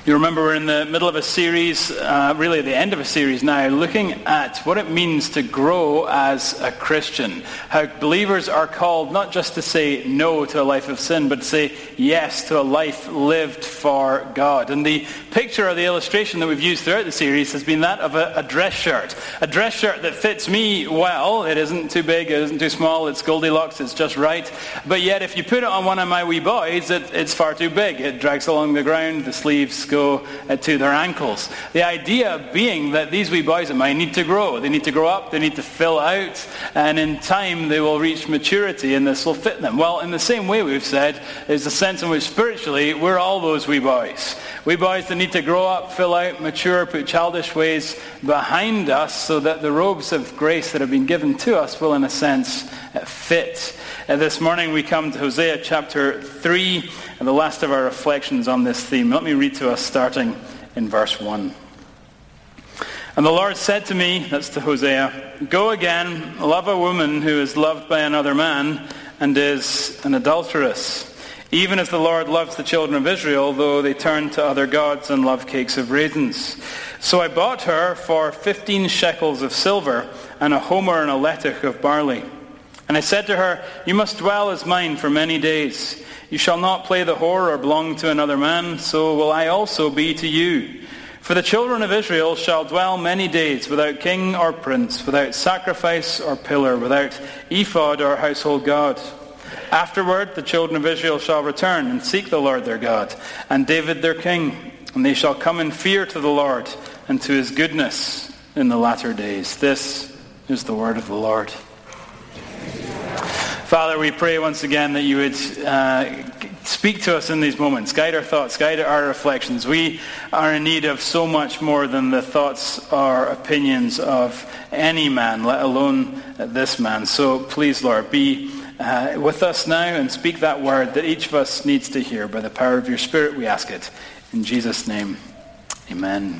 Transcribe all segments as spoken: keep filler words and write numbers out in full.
You remember we're in the middle of a series, uh, really at the end of a series now, looking at what it means to grow as a Christian. How believers are called not just to say no to a life of sin, but to say yes to a life lived for God. And the picture or the illustration that we've used throughout the series has been that of a, a dress shirt. A dress shirt that fits me well. It isn't too big, it isn't too small, it's Goldilocks, it's just right. But yet if you put it on one of my wee boys, it, it's far too big. It drags along the ground, the sleeves go uh, to their ankles. The idea being that these wee boys of mine need to grow. They need to grow up, they need to fill out, and in time they will reach maturity and this will fit them. Well, in the same way we've said, there's a sense in which spiritually we're all those wee boys. Wee boys that need to grow up, fill out, mature, put childish ways behind us so that the robes of grace that have been given to us will in a sense uh, fit. Uh, this morning we come to Hosea chapter three, and the last of our reflections on this theme. Let me read to us starting in verse one. And the Lord said to me, that's to Hosea, go again, love a woman who is loved by another man and is an adulteress, even as the Lord loves the children of Israel, though they turn to other gods and love cakes of raisins. So I bought her for fifteen shekels of silver and a homer and a lettich of barley. And I said to her, you must dwell as mine for many days. You shall not play the whore or belong to another man, so will I also be to you. For the children of Israel shall dwell many days without king or prince, without sacrifice or pillar, without ephod or household god. Afterward the children of Israel shall return and seek the Lord their God, and David their king, and they shall come in fear to the Lord and to his goodness in the latter days. This is the word of the Lord. Father, we pray once again that you would uh, speak to us in these moments, guide our thoughts, guide our reflections. We are in need of so much more than the thoughts or opinions of any man, let alone this man. So please, Lord, be uh, with us now and speak that word that each of us needs to hear. By the power of your Spirit, we ask it. In Jesus' name, amen.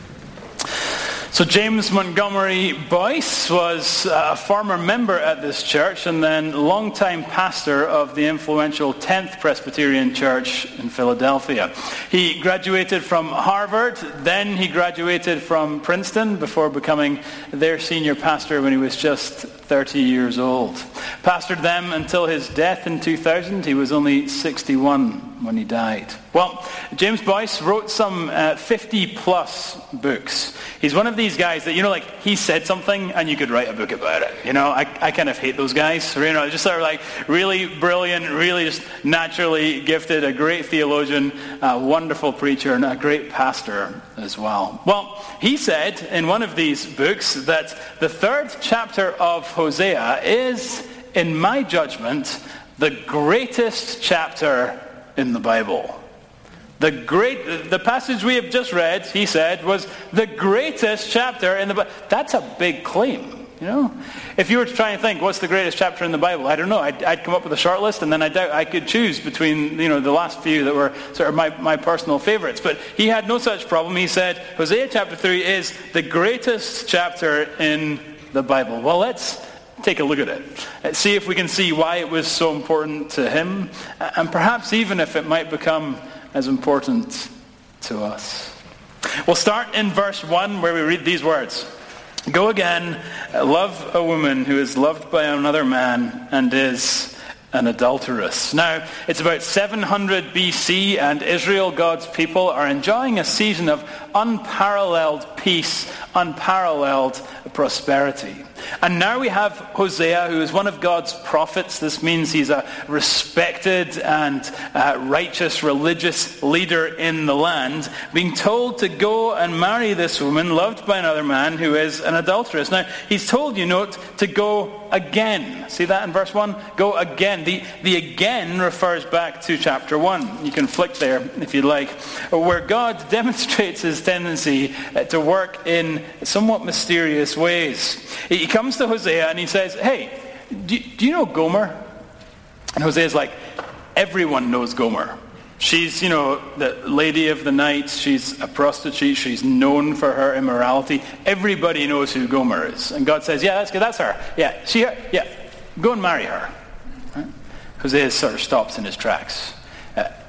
So James Montgomery Boyce was a former member at this church and then longtime pastor of the influential tenth Presbyterian Church in Philadelphia. He graduated from Harvard, then he graduated from Princeton before becoming their senior pastor when he was just thirty years old. Pastored them until his death in two thousand. He was only sixty-one when he died. Well, James Boyce wrote some uh, fifty plus books. He's one of these guys that, you know, like, he said something and you could write a book about it. You know, I, I kind of hate those guys. You know, just sort of like really brilliant, really just naturally gifted, a great theologian, a wonderful preacher, and a great pastor as well. Well, he said in one of these books that the third chapter of Hosea is, in my judgment, the greatest chapter in the Bible. The great, the passage we have just read, he said, was the greatest chapter in the Bible. That's a big claim, you know. If you were to try and think, what's the greatest chapter in the Bible? I don't know. I'd, I'd come up with a short list, and then I doubt I could choose between, you know, the last few that were sort of my, my personal favorites. But he had no such problem. He said, Hosea chapter three is the greatest chapter in the Bible. Well, let's take a look at it. See if we can see why it was so important to him, and perhaps even if it might become as important to us. We'll start in verse one where we read these words. Go again, love a woman who is loved by another man and is an adulteress. Now, it's about seven hundred B C, and Israel, God's people, are enjoying a season of unparalleled peace, unparalleled prosperity. And now we have Hosea, who is one of God's prophets. This means he's a respected and uh, righteous religious leader in the land, being told to go and marry this woman loved by another man who is an adulteress. Now, he's told, you note, to go again. See that in verse one? Go again. The, the again refers back to chapter one. You can flick there if you'd like, where God demonstrates his tendency to work in somewhat mysterious ways. He comes to Hosea and he says, hey, do, do you know Gomer? And Hosea's like, everyone knows Gomer. She's, you know, the lady of the night. She's a prostitute. She's known for her immorality. Everybody knows who Gomer is. And God says, yeah, that's good. That's her. Yeah, she, yeah, go and marry her. Right? Hosea sort of stops in his tracks. Uh,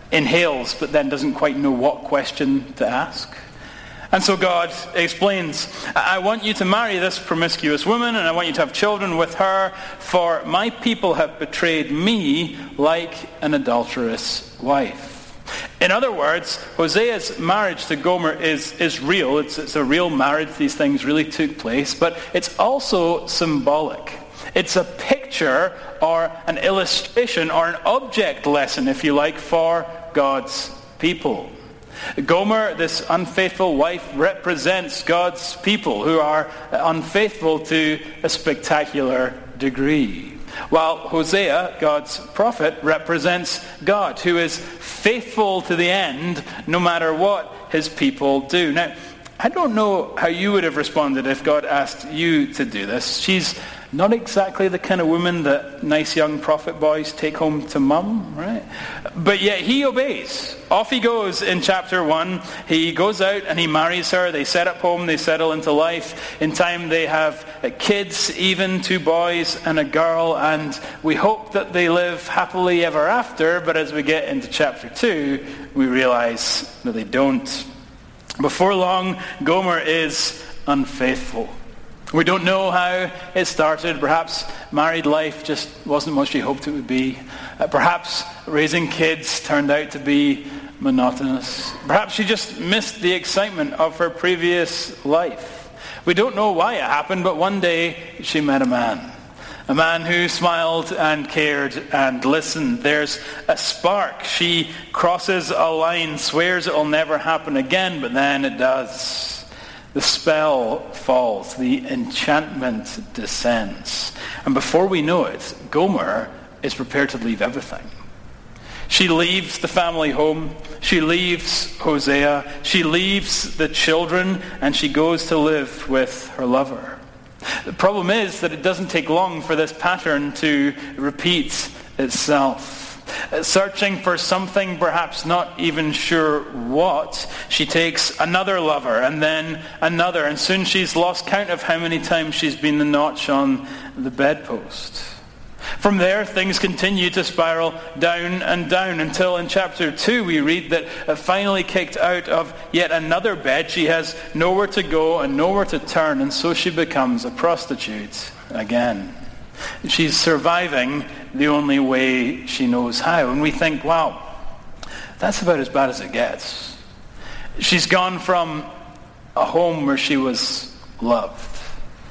inhales, but then doesn't quite know what question to ask. And so God explains, I want you to marry this promiscuous woman, and I want you to have children with her, for my people have betrayed me like an adulterous wife. In other words, Hosea's marriage to Gomer is, is real. It's, it's a real marriage. These things really took place. But it's also symbolic. It's a picture or an illustration or an object lesson, if you like, for God's people. Gomer, this unfaithful wife, represents God's people who are unfaithful to a spectacular degree. While Hosea, God's prophet, represents God, who is faithful to the end, no matter what his people do. Now, I don't know how you would have responded if God asked you to do this. She's not exactly the kind of woman that nice young prophet boys take home to mum, right? But yet he obeys. Off he goes in chapter one. He goes out and he marries her. They set up home. They settle into life. In time they have kids, even two boys and a girl. And we hope that they live happily ever after. But as we get into chapter two, we realize that they don't. Before long, Gomer is unfaithful. We don't know how it started. Perhaps married life just wasn't what she hoped it would be. Uh, perhaps raising kids turned out to be monotonous. Perhaps she just missed the excitement of her previous life. We don't know why it happened, but one day she met a man. A man who smiled and cared and listened. There's a spark. She crosses a line, swears it'll never happen again, but then it does. The spell falls. The enchantment descends. And before we know it, Gomer is prepared to leave everything. She leaves the family home. She leaves Hosea. She leaves the children, and she goes to live with her lover. The problem is that it doesn't take long for this pattern to repeat itself. Searching for something, perhaps not even sure what, she takes another lover and then another, and soon she's lost count of how many times she's been the notch on the bedpost. From there, things continue to spiral down and down until in chapter two we read that finally kicked out of yet another bed, she has nowhere to go and nowhere to turn, and so she becomes a prostitute again. She's surviving the only way she knows how. And we think, wow, that's about as bad as it gets. She's gone from a home where she was loved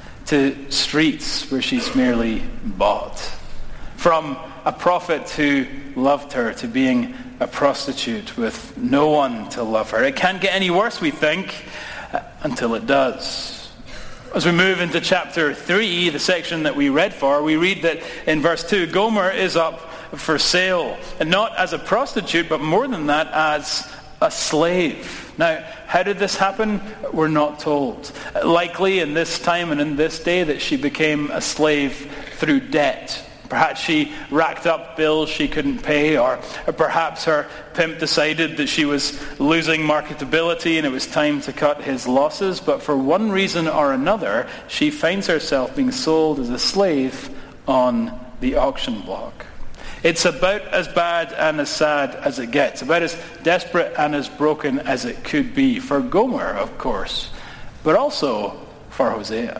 to streets where she's merely bought. From a prophet who loved her to being a prostitute with no one to love her. It can't get any worse, we think, until it does. As we move into chapter three, the section that we read for, we read that in verse two, Gomer is up for sale. And not as a prostitute, but more than that, as a slave. Now, how did this happen? We're not told. Likely in this time and in this day that she became a slave through debt. Perhaps she racked up bills she couldn't pay, or, or perhaps her pimp decided that she was losing marketability and it was time to cut his losses. But for one reason or another, she finds herself being sold as a slave on the auction block. It's about as bad and as sad as it gets, about as desperate and as broken as it could be for Gomer, of course, but also for Hosea.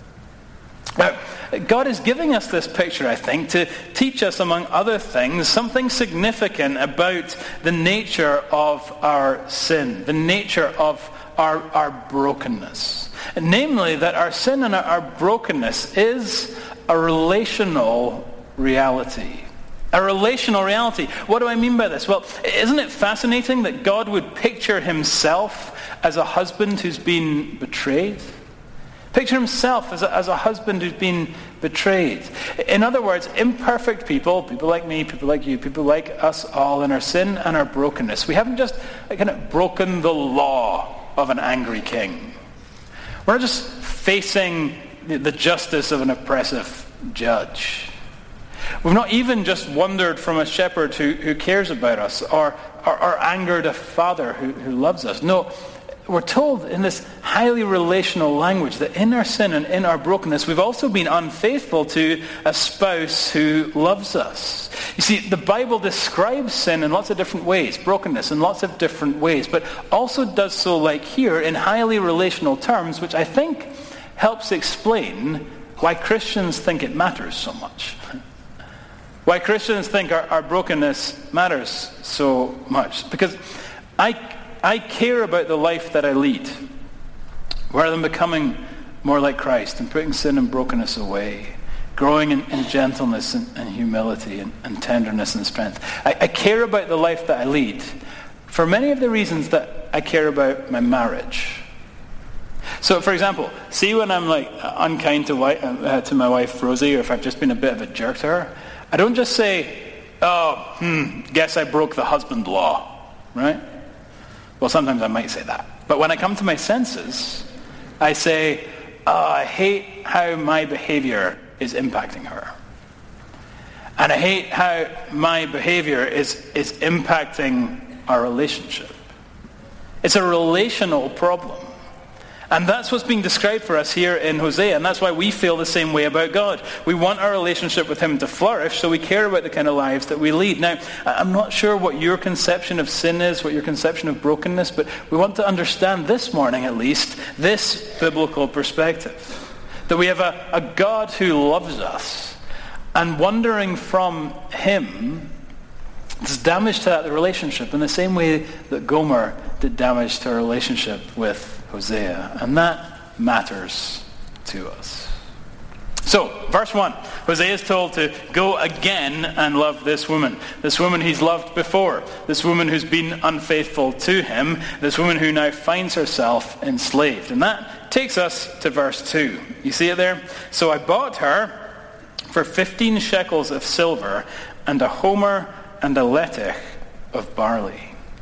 Now, God is giving us this picture, I think, to teach us, among other things, something significant about the nature of our sin, the nature of our, our brokenness. Namely, that our sin and our brokenness is a relational reality. A relational reality. What do I mean by this? Well, isn't it fascinating that God would picture himself as a husband who's been betrayed? Picture himself as a, as a husband who's been betrayed. In other words, imperfect people, people like me, people like you, people like us all in our sin and our brokenness. We haven't just kind of broken the law of an angry king. We're not just facing the justice of an oppressive judge. We've not even just wandered from a shepherd who, who cares about us, or, or, or angered a father who, who loves us. No, we're told in this highly relational language that in our sin and in our brokenness, we've also been unfaithful to a spouse who loves us. You see, the Bible describes sin in lots of different ways, brokenness in lots of different ways, but also does so, like here, in highly relational terms, which I think helps explain why Christians think it matters so much. Why Christians think our, our brokenness matters so much. Because I, I care about the life that I lead, rather than becoming more like Christ and putting sin and brokenness away, growing in, in gentleness and, and humility and, and tenderness and strength. I, I care about the life that I lead for many of the reasons that I care about my marriage. So, for example, see when I'm like unkind to, wife, uh, to my wife Rosie, or if I've just been a bit of a jerk to her, I don't just say, oh, hmm, guess I broke the husband law, right? Well, sometimes I might say that. But when I come to my senses, I say, oh, I hate how my behavior is impacting her. And I hate how my behavior is, is impacting our relationship. It's a relational problem. And that's what's being described for us here in Hosea, and that's why we feel the same way about God. We want our relationship with him to flourish, so we care about the kind of lives that we lead. Now, I'm not sure what your conception of sin is, what your conception of brokenness, but we want to understand this morning, at least, this biblical perspective. That we have a, a God who loves us, and wandering from him does damage to that relationship in the same way that Gomer did damage to her relationship with Hosea, and that matters to us. So, verse one, Hosea is told to go again and love this woman. This woman he's loved before. This woman who's been unfaithful to him. This woman who now finds herself enslaved. And that takes us to verse two. You see it there? So I bought her for fifteen shekels of silver and a homer and a letech of barley.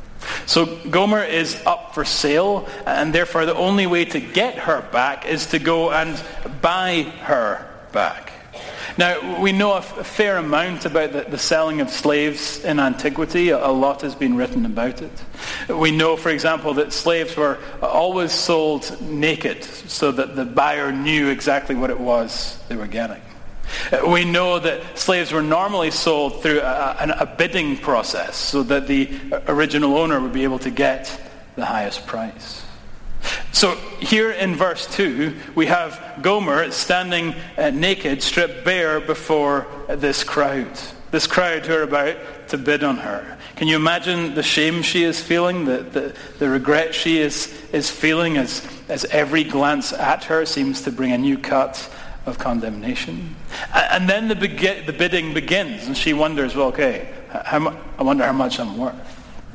So Gomer is up for sale, and therefore the only way to get her back is to go and buy her back. Now, we know a fair amount about the, the selling of slaves in antiquity. A lot has been written about it. We know, for example, that slaves were always sold naked so that the buyer knew exactly what it was they were getting. We know that slaves were normally sold through a, a, a bidding process so that the original owner would be able to get the highest price. So here in verse two, we have Gomer standing uh, naked, stripped bare before this crowd. This crowd who are about to bid on her. Can you imagine the shame she is feeling, the, the, the regret she is, is feeling as, as every glance at her seems to bring a new cut of condemnation? And then the, be- the bidding begins, and she wonders, well, okay, how mu- I wonder how much I'm worth.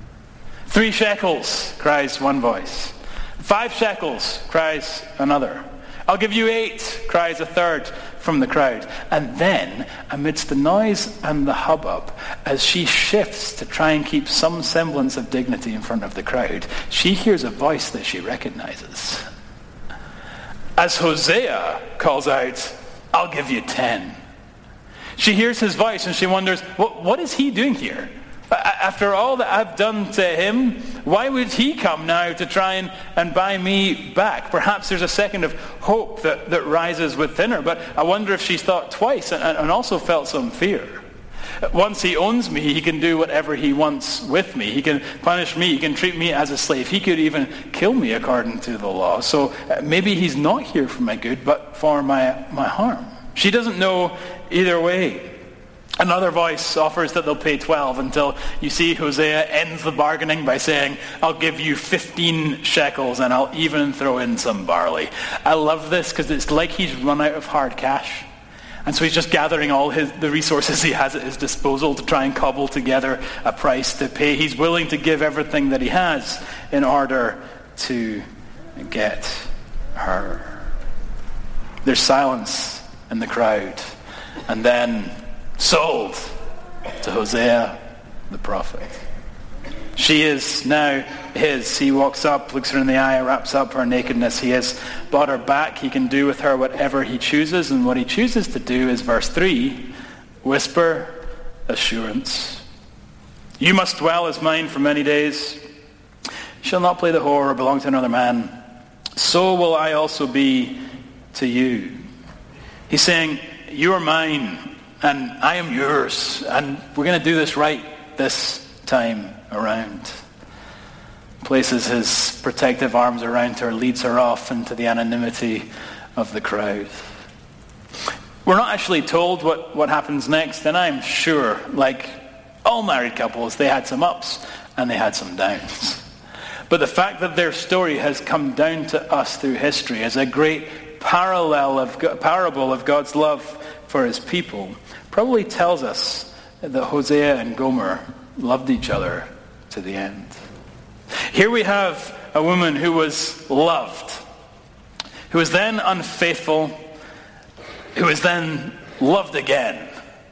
Three shekels, cries one voice. Five shekels, cries another. I'll give you eight, cries a third from the crowd. And then, amidst the noise and the hubbub, as she shifts to try and keep some semblance of dignity in front of the crowd, she hears a voice that she recognizes. As Hosea calls out, I'll give you ten. She hears his voice and she wonders, what, what is he doing here? After all that I've done to him, why would he come now to try and, and buy me back? Perhaps there's a second of hope that, that rises within her, but I wonder if she's thought twice and, and also felt some fear. Once he owns me, he can do whatever he wants with me. He can punish me. He can treat me as a slave. He could even kill me according to the law. So maybe he's not here for my good, but for my, my harm. She doesn't know either way. Another voice offers that they'll pay twelve until you see Hosea ends the bargaining by saying, I'll give you fifteen shekels and I'll even throw in some barley. I love this because it's like he's run out of hard cash. And so he's just gathering all his, the resources he has at his disposal to try and cobble together a price to pay. He's willing to give everything that he has in order to get her. There's silence in the crowd. And then sold to Hosea the prophet. She is now his. He walks up, looks her in the eye, wraps up her nakedness. He has bought her back. He can do with her whatever he chooses. And what he chooses to do is verse three, whisper assurance. You must dwell as mine for many days. shall not play the whore or belong to another man, so will I also be to you. He's saying, you are mine, and I am yours, and we're going to do this right this time around. Places his protective arms around her, leads her off into the anonymity of the crowd. We're not actually told what, what happens next, and I'm sure, like all married couples, they had some ups and they had some downs. But the fact that their story has come down to us through history is a great parallel of parable of God's love for his people probably tells us that Hosea and Gomer loved each other to the end. Here we have a woman who was loved, who was then unfaithful, who was then loved again.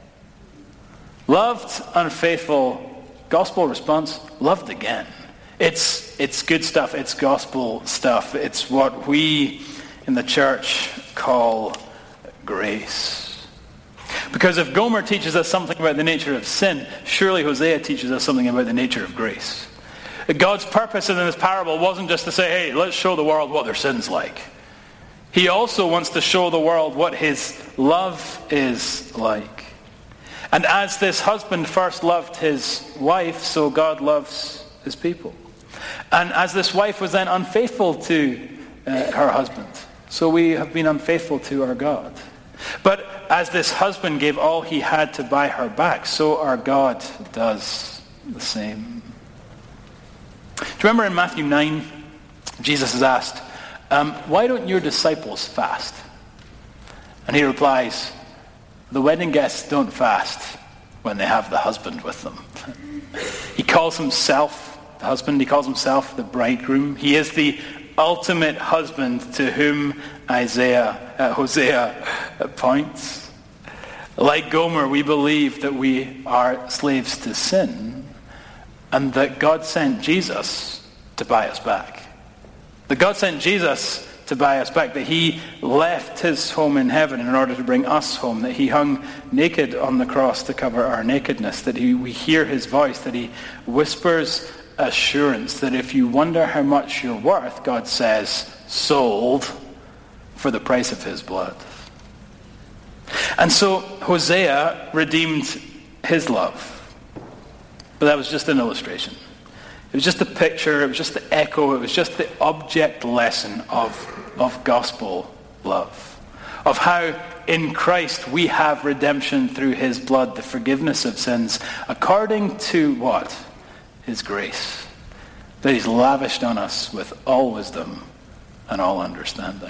Loved, unfaithful, gospel response, loved again. It's it's good stuff. It's gospel stuff. It's what we in the church call grace. Because if Gomer teaches us something about the nature of sin, surely Hosea teaches us something about the nature of grace. God's purpose in this parable wasn't just to say, hey, let's show the world what their sin's like. He also wants to show the world what his love is like. And as this husband first loved his wife, so God loves his people. And as this wife was then unfaithful to uh, her husband, so we have been unfaithful to our God. But as this husband gave all he had to buy her back, so our God does the same. Do you remember in Matthew nine, Jesus is asked, um, why don't your disciples fast? And he replies, the wedding guests don't fast when they have the husband with them. He calls himself the husband. He calls himself the bridegroom. He is the ultimate husband to whom Isaiah, uh, Hosea points. Like Gomer, we believe that we are slaves to sin and that God sent Jesus to buy us back. That God sent Jesus to buy us back, that he left his home in heaven in order to bring us home, that he hung naked on the cross to cover our nakedness, that he, we hear his voice, that he whispers assurance, that if you wonder how much you're worth, God says, sold for the price of his blood. And so Hosea redeemed his love. But that was just an illustration. It was just a picture, it was just the echo, it was just the object lesson of, of gospel love. Of how in Christ we have redemption through his blood, the forgiveness of sins, according to what? His grace. That he's lavished on us with all wisdom and all understanding.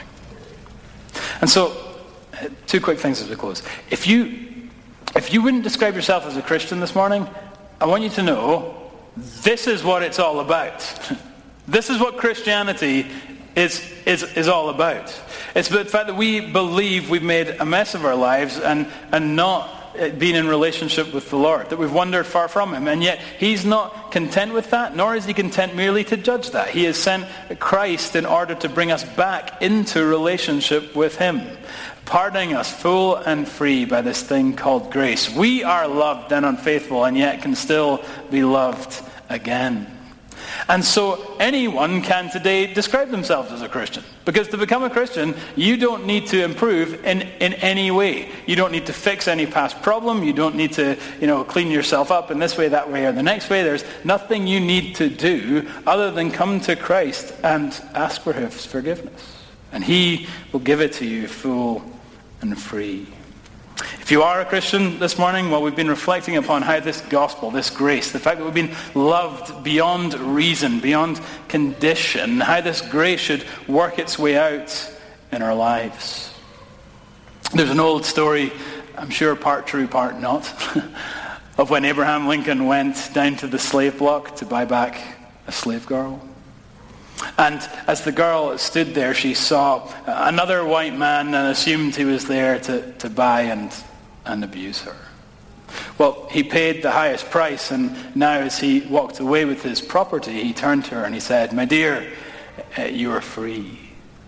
And so, two quick things as we close. If you, if you wouldn't describe yourself as a Christian this morning, I want you to know this is what it's all about. This is what Christianity is, is, is all about. It's the fact that we believe we've made a mess of our lives and, and not been in relationship with the Lord, that we've wandered far from him. And yet he's not content with that, nor is he content merely to judge that. He has sent Christ in order to bring us back into relationship with him, pardoning us full and free by this thing called grace. We are loved and unfaithful and yet can still be loved again. And so anyone can today describe themselves as a Christian. Because to become a Christian, you don't need to improve in, in any way. You don't need to fix any past problem. You don't need to, you know, clean yourself up in this way, that way, or the next way. There's nothing you need to do other than come to Christ and ask for his forgiveness. And he will give it to you full and free. If you are a Christian this morning, well, we've been reflecting upon how this gospel, this grace, the fact that we've been loved beyond reason, beyond condition, how this grace should work its way out in our lives. There's an old story, I'm sure part true, part not, of when Abraham Lincoln went down to the slave block to buy back a slave girl. And as the girl stood there, she saw another white man and assumed he was there to, to buy and, and abuse her. Well, he paid the highest price, and now as he walked away with his property, he turned to her and he said, "My dear, uh, you are free."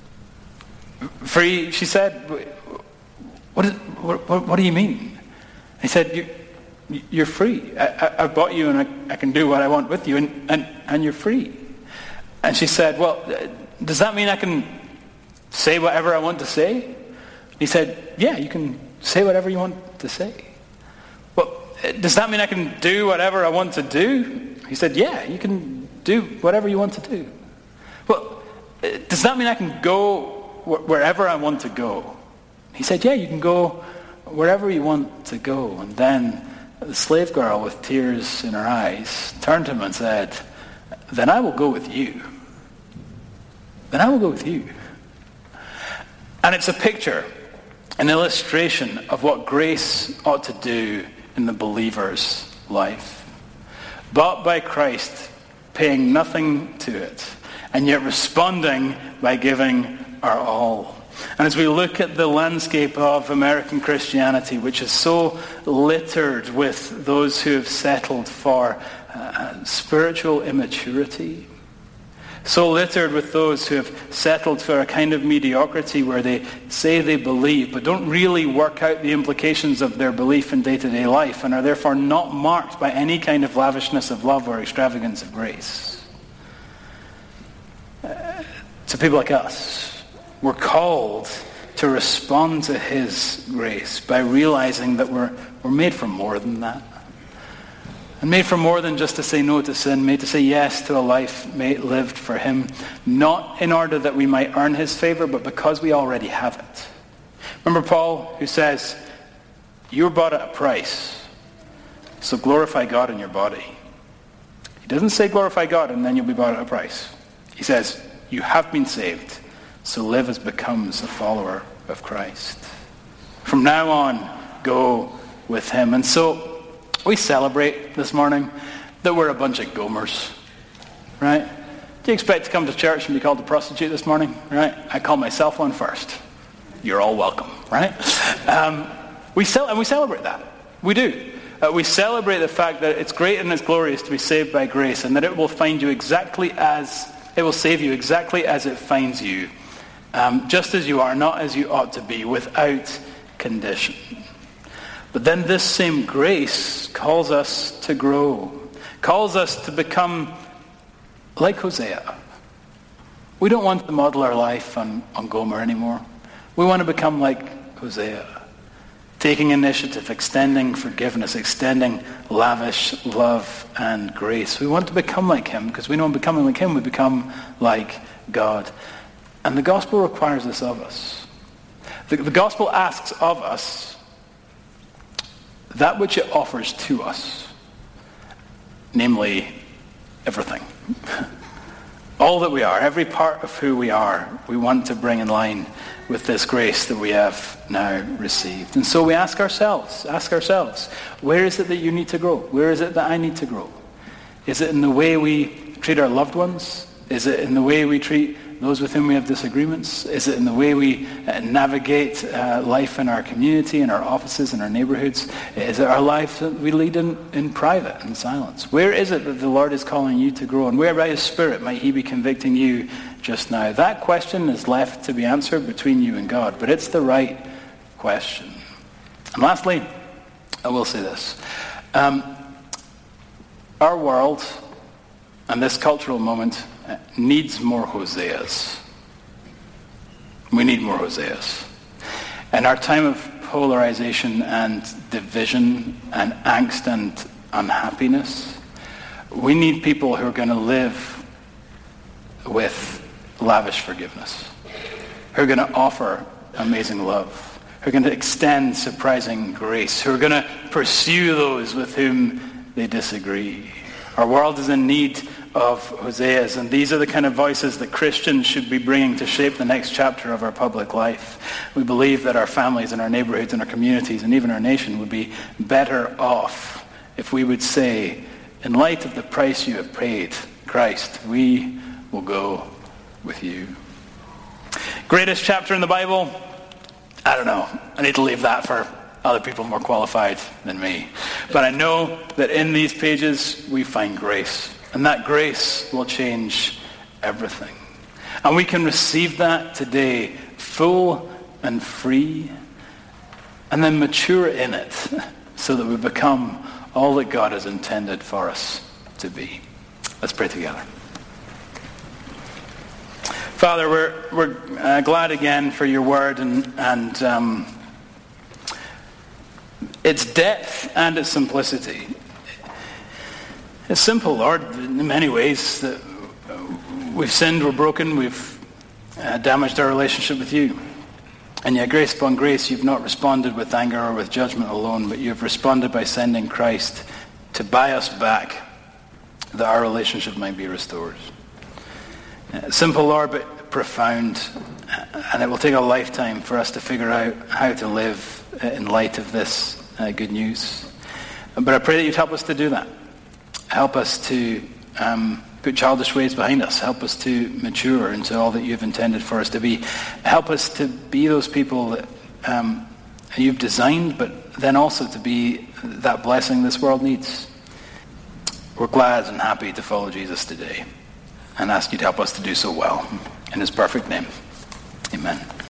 Free, she said. What, is, what, what, what do you mean? He said, you, you're free. I, I, I bought you and I, I can do what I want with you, and, and, and you're free. And she said, well, does that mean I can say whatever I want to say? He said, yeah, you can say whatever you want to say. Well, does that mean I can do whatever I want to do? He said, yeah, you can do whatever you want to do. Well, does that mean I can go wherever I want to go? He said, yeah, you can go wherever you want to go. And then the slave girl, with tears in her eyes, turned to him and said, then I will go with you. Then I will go with you. And it's a picture, an illustration of what grace ought to do in the believer's life. Bought by Christ, paying nothing to it, and yet responding by giving our all. And as we look at the landscape of American Christianity, which is so littered with those who have settled for uh, spiritual immaturity, so littered with those who have settled for a kind of mediocrity where they say they believe but don't really work out the implications of their belief in day-to-day life and are therefore not marked by any kind of lavishness of love or extravagance of grace. Uh, to people like us, we're called to respond to his grace by realizing that we're, we're made for more than that. And made for more than just to say no to sin, made to say yes to a life made, lived for him, not in order that we might earn his favor, but because we already have it. Remember Paul, who says, you're bought at a price, so glorify God in your body. He doesn't say glorify God and then you'll be bought at a price. He says, you have been saved, so live as becomes a follower of Christ. From now on, go with him. And so, we celebrate this morning that we're a bunch of Gomers, right? Do you expect to come to church and be called a prostitute this morning, right? I call myself one first. You're all welcome, right? Um, we cel- and we celebrate that. We do. Uh, we celebrate the fact that it's great and it's glorious to be saved by grace, and that it will find you exactly as, it will save you exactly as it finds you, um, just as you are, not as you ought to be, without condition. But then this same grace calls us to grow, calls us to become like Hosea. We don't want to model our life on, on Gomer anymore. We want to become like Hosea, taking initiative, extending forgiveness, extending lavish love and grace. We want to become like him because we know in becoming like him we become like God. And the gospel requires this of us. The, the gospel asks of us that which it offers to us, namely everything. All that we are, every part of who we are, we want to bring in line with this grace that we have now received. And so we ask ourselves, ask ourselves, where is it that you need to grow? Where is it that I need to grow? Is it in the way we treat our loved ones? Is it in the way we treat those with whom we have disagreements? Is it in the way we uh, navigate uh, life in our community, in our offices, in our neighborhoods? Is it our life that we lead in, in private, in silence? Where is it that the Lord is calling you to grow? And where by his Spirit might he be convicting you just now? That question is left to be answered between you and God, but it's the right question. And lastly, I will say this. Um, our world and this cultural moment needs more Hoseas. We need more Hoseas. In our time of polarization and division and angst and unhappiness, we need people who are going to live with lavish forgiveness, who are going to offer amazing love, who are going to extend surprising grace, who are going to pursue those with whom they disagree. Our world is in need of Hoseas, and these are the kind of voices that Christians should be bringing to shape the next chapter of our public life. We believe that our families and our neighborhoods and our communities and even our nation would be better off if we would say, in light of the price you have paid, Christ, we will go with you. Greatest chapter in the Bible? I don't know. I need to leave that for other people more qualified than me. But I know that in these pages we find grace. And that grace will change everything. And we can receive that today, full and free, and then mature in it so that we become all that God has intended for us to be. Let's pray together. Father, we're we're uh, glad again for your word and and um, its depth and its simplicity. It's simple, Lord, in many ways. That we've sinned, we're broken, we've uh, damaged our relationship with you. And yet, grace upon grace, you've not responded with anger or with judgment alone, but you've responded by sending Christ to buy us back, that our relationship might be restored. Uh, simple, Lord, but profound. And it will take a lifetime for us to figure out how to live in light of this uh, good news. But I pray that you'd help us to do that. Help us to um, put childish ways behind us. Help us to mature into all that you've intended for us to be. Help us to be those people that um, you've designed, but then also to be that blessing this world needs. We're glad and happy to follow Jesus today and ask you to help us to do so well. In his perfect name, amen.